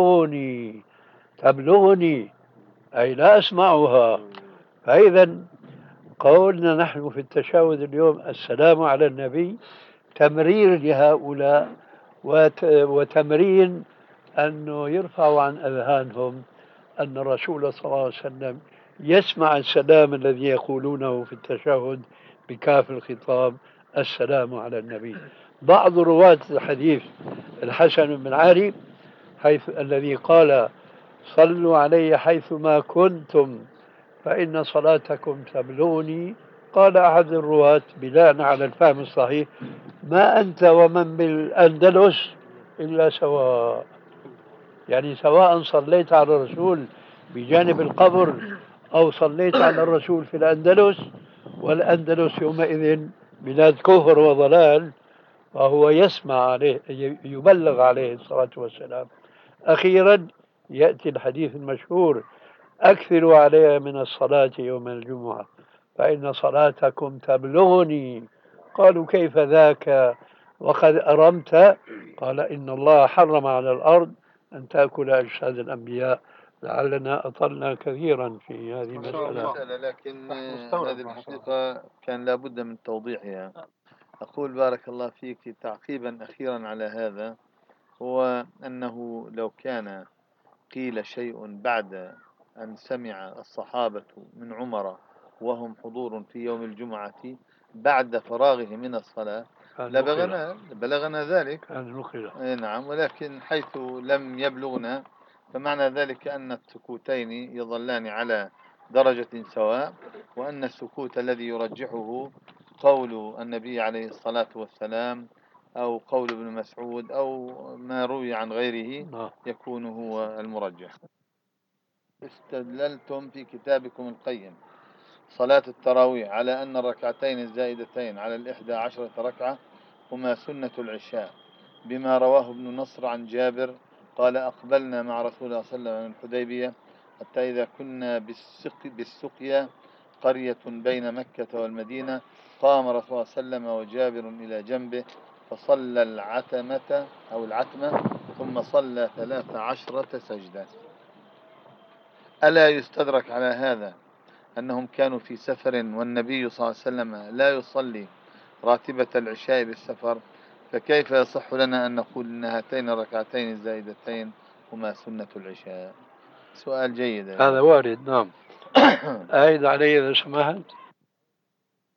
S4: تبلغني أي لا أسمعها. فإذا قولنا نحن في التشهد اليوم السلام على النبي تمرير لهؤلاء وتمرين أنه يرفعوا عن أذهانهم أن الرسول صلى الله عليه وسلم يسمع السلام الذي يقولونه في التشهد بكاف الخطاب: السلام على النبي. بعض رواة الحديث الحسن بن علي الذي قال: صلوا علي حيثما كنتم فإن صلاتكم تبلغني، قال أحد الرواة بناء على الفهم الصحيح: ما أنت ومن بالأندلس إلا سواء، يعني سواء صليت على الرسول بجانب القبر أو صليت على الرسول في الأندلس، والأندلس يومئذ بلاد كفر وضلال، وهو يسمع عليه يبلغ عليه الصلاة والسلام. أخيرا يأتي الحديث المشهور: أكثروا علي من الصلاة يوم الجمعة فإن صلاتكم تبلغني. قالوا: كيف ذاك وقد أرمت؟ قال: إن الله حرم على الأرض أن تأكل أجساد الأنبياء. لعلنا أطلنا كثيرا في هذه المسألة،
S3: لكن هذه الحقيقة كان لابد من توضيحها. أقول بارك الله فيك تعقيبا أخيرا على هذا، هو أنه لو كان قيل شيء بعد أن سمع الصحابة من عمر وهم حضور في يوم الجمعة بعد فراغه من الصلاة بلغنا ذلك.
S4: كان نقل.
S3: نعم، ولكن حيث لم يبلغنا فمعنى ذلك أن السكوتين يظلان على درجة سواء، وأن السكوت الذي يرجحه قول النبي عليه الصلاة والسلام أو قول ابن مسعود أو ما روي عن غيره يكون هو المرجح. استدللتم في كتابكم القيم صلاة التراويح على أن الركعتين الزائدتين على 11 ركعة هما سنة العشاء بما رواه ابن نصر عن جابر قال أقبلنا مع رسول الله صلى الله عليه وسلم من الحديبية حتى إذا كنا بالسقيا قرية بين مكة والمدينة قام رسول الله صلى الله عليه وسلم وجابر إلى جنبه فصلى العتمة ثم صلى 13 سجدة. ألا يستدرك على هذا أنهم كانوا في سفر والنبي صلى الله عليه وسلم لا يصلي راتبة العشاء بالسفر، فكيف يصح لنا أن نقول أن هاتين الركعتين الزائدتين هما سنة العشاء؟ سؤال جيد.
S4: هذا وارد، نعم. أعيد علي إذا سمحت.